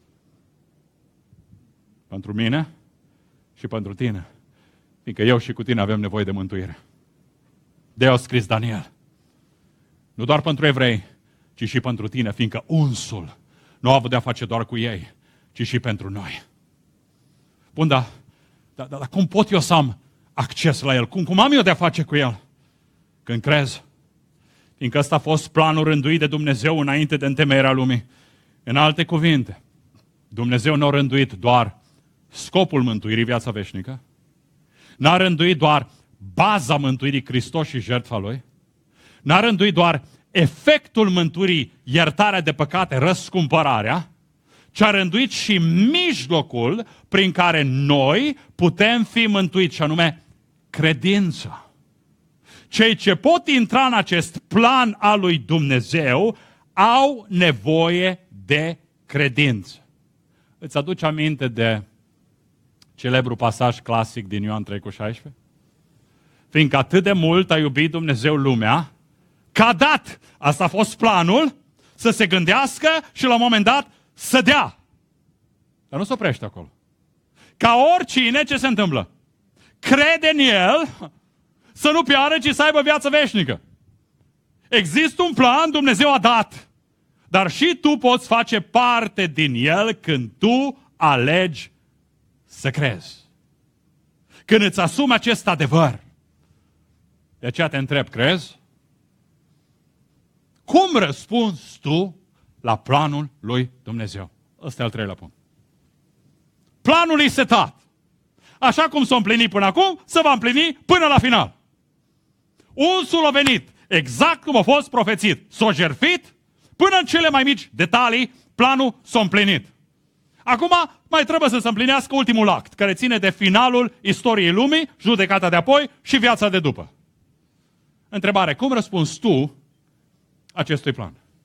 Pentru mine și pentru tine. Fiindcă eu și cu tine avem nevoie de mântuire. De-aia a scris Daniel. Nu doar pentru evrei, ci și pentru tine, fiindcă unsul nu a avut de-a face doar cu ei, ci și pentru noi. Bun, dar cum pot eu să am acces la el? Cum am eu de-a face cu el? Când crezi. Fiindcă ăsta a fost planul rânduit de Dumnezeu înainte de întemeierea lumii. În alte cuvinte, Dumnezeu nu a rânduit doar scopul mântuirii, viața veșnică. N-a rânduit doar baza mântuirii, Hristos și jertfa Lui. N-a rânduit doar efectul mântuirii, iertarea de păcate, răscumpărarea, ci a rânduit și mijlocul prin care noi putem fi mântuiți, și anume credința. Cei ce pot intra în acest plan al lui Dumnezeu au nevoie de credință. Îți aduci aminte de celebrul pasaj clasic din Ioan 3:16? Fiindcă atât de mult a iubit Dumnezeu lumea, că a dat, asta a fost planul, să se gândească și la un moment dat să dea. Dar nu se oprește acolo. Ca oricine, ce se întâmplă? Crede în El, să nu piară, ci să aibă viață veșnică. Există un plan, Dumnezeu a dat. Dar și tu poți face parte din El când tu alegi să crezi. Când îți asumi acest adevăr. De aceea te întreb, crezi? Cum răspunzi tu la planul lui Dumnezeu? Ăsta e al treilea punct. Planul e setat. Așa cum s-a împlinit până acum, se va împlini până la final. Unsul a venit exact cum a fost profețit. S-a jertfit, până în cele mai mici detalii, planul s-a împlinit. Acum mai trebuie să se împlinească ultimul act, care ține de finalul istoriei lumii, judecata de apoi și viața de după. Întrebare, cum răspunzi tu acestui plan?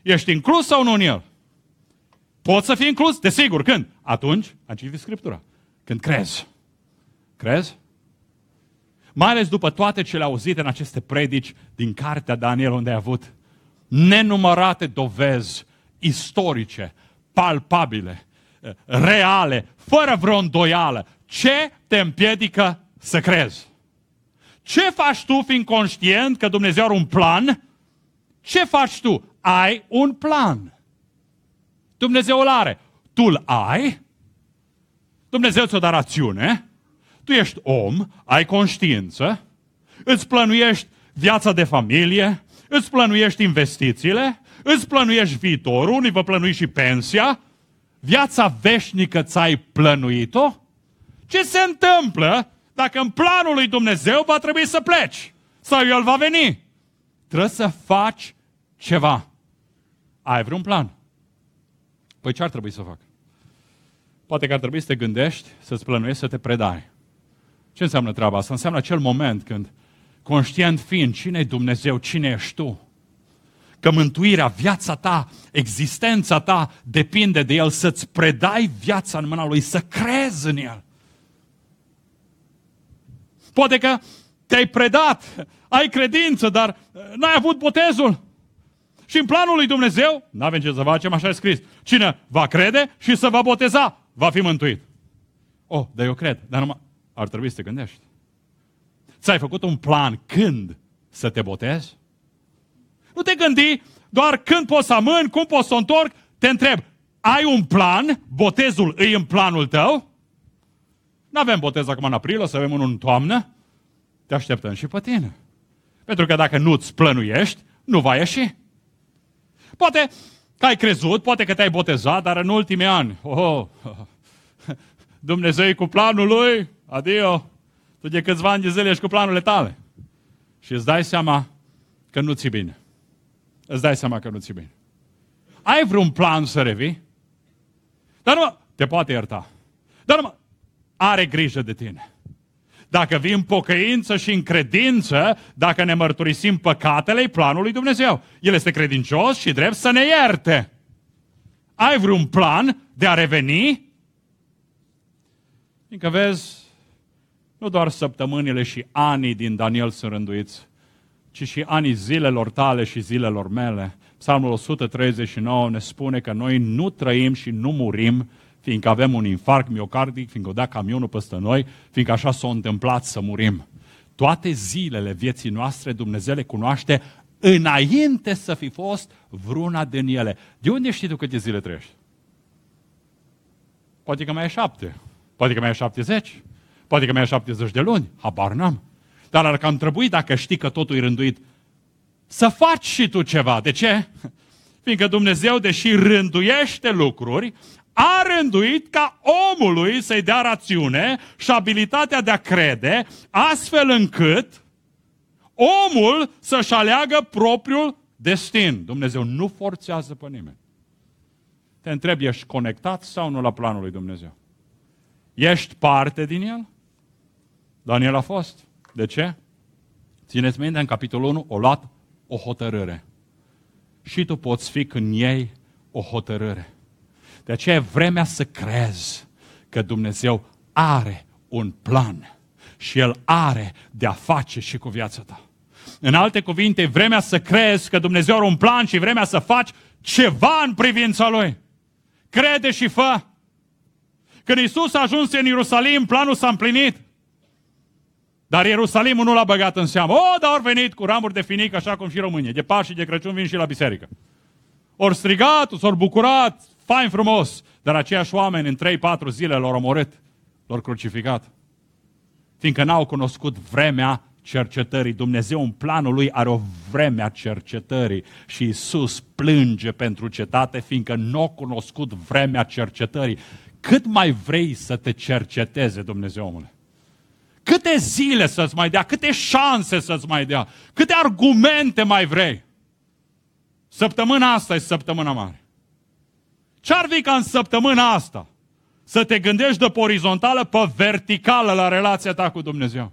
Ești inclus sau nu în el? Poți să fii inclus? Desigur, când? Atunci, am citit Scriptura. Când crezi. Crezi? Mai ales după toate cele auzite în aceste predici din cartea Daniel, unde ai avut nenumărate dovezi istorice, palpabile, reale, fără vreo îndoială. Ce te împiedică să crezi? Ce faci tu fiind conștient că Dumnezeu are un plan? Ce faci tu? Ai un plan. Dumnezeu îl are. Tu îl ai? Dumnezeu ți-o dă rațiune. Tu ești om, ai conștiință, îți plănuiești viața de familie, îți plănuiești investițiile, îți plănuiești viitorul, unii vă plănuiți și pensia, viața veșnică ți-ai plănuit-o? Ce se întâmplă dacă în planul lui Dumnezeu va trebui să pleci? Sau El va veni? Trebuie să faci ceva. Ai vreun plan? Păi ce ar trebui să fac? Poate că ar trebui să te gândești, să-ți plănuiești să te predai. Ce înseamnă treaba asta? Înseamnă acel moment când, conștient fiind cine e Dumnezeu, cine ești tu, că mântuirea, viața ta, existența ta depinde de El, să-ți predai viața în mâna Lui, să crezi în El. Poate că te-ai predat, ai credință, dar n-ai avut botezul. Și în planul lui Dumnezeu, n-avem ce să facem, așa e scris, cine va crede și să va boteza, va fi mântuit. Oh, dar eu cred, dar numai ar trebui să te gândești. Ți-ai făcut un plan când să te botezi? Nu te gândi doar când poți să amâni, cum poți să o întorc. Te întreb, ai un plan? Botezul e în planul tău? N-avem botez acum în aprilie, o să avem unul în toamnă. Te așteptăm și pe tine. Pentru că dacă nu-ți plănuiești, nu va ieși. Poate că ai crezut, poate că te-ai botezat, dar în ultimii ani, Dumnezeu e cu planul Lui, adio, tu de câțiva ani de zile ești cu planurile tale. Și îți dai seama că nu ți-i bine. Îți dai seama că nu ți-i bine. Ai vreun plan să revii? Dar nu, te poate ierta. Dar nu, are grijă de tine. Dacă vii în pocăință și în credință, dacă ne mărturisim păcatele, e planul lui Dumnezeu. El este credincios și drept să ne ierte. Ai vreun plan de a reveni? Fiindcă vezi, nu doar săptămânile și anii din Daniel sunt rânduiți, ci și anii zilelor tale și zilelor mele. Psalmul 139 ne spune că noi nu trăim și nu murim, fiindcă avem un infarct miocardic, fiindcă o dea camionul peste noi, fiindcă așa s-a întâmplat să murim. Toate zilele vieții noastre Dumnezeu le cunoaște înainte să fi fost vreuna din ele. De unde știi tu câte zile trăiești? Poate că mai e 7, poate că mai e 70, poate că mai e 70 de luni, habar n-am. Dar ar cam trebui, dacă știi că totul e rânduit, să faci și tu ceva. De ce? Fiindcă Dumnezeu, deși rânduiește lucruri, a rânduit ca omului să-i dea rațiune și abilitatea de a crede, astfel încât omul să-și aleagă propriul destin. Dumnezeu nu forțează pe nimeni. Te întreb, ești conectat sau nu la planul lui Dumnezeu? Ești parte din el? Daniel a fost. De ce? Țineți minte, în capitolul 1 o luat o hotărâre. Și tu poți fi când iei o hotărâre. De aceea e vremea să crezi că Dumnezeu are un plan și El are de a face și cu viața ta. În alte cuvinte, e vremea să crezi că Dumnezeu are un plan și e vremea să faci ceva în privința Lui. Crede și fă. Când Iisus a ajuns în Ierusalim, planul s-a împlinit. Dar Ierusalimul nu l-a băgat în seamă. Dar au venit cu ramuri de finic, așa cum și România. De Paști și de Crăciun vin și la biserică. Ori strigat, s-au bucurat, fain frumos. Dar aceiași oameni în 3-4 zile l-au omorât, l-au crucificat. Fiindcă n-au cunoscut vremea cercetării. Dumnezeu în planul Lui are o vreme a cercetării. Și Iisus plânge pentru cetate, fiindcă nu a cunoscut vremea cercetării. Cât mai vrei să te cerceteze Dumnezeu, omule? Câte zile să-ți mai dea? Câte șanse să-ți mai dea? Câte argumente mai vrei? Săptămâna asta e săptămâna mare. Ce-ar fi ca în săptămâna asta să te gândești de pe orizontală pe verticală la relația ta cu Dumnezeu?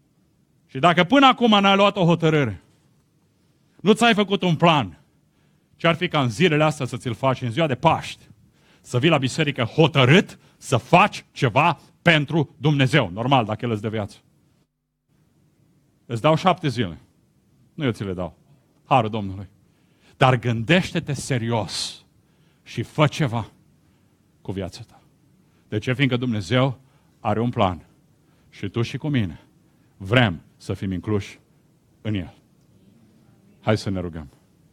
Și dacă până acum n-ai luat o hotărâre, nu ți-ai făcut un plan, Ce ar fi ca în zilele astea să ți-l faci, în ziua de Paști, să vii la biserică hotărât să faci ceva pentru Dumnezeu. Normal, dacă El îți dă viață. Îți dau 7 zile. Nu eu ți le dau. Harul Domnului. Dar gândește-te serios și fă ceva cu viața ta. De ce? Fiindcă Dumnezeu are un plan. Și tu și cu mine vrem să fim incluși în El. Hai să ne rugăm.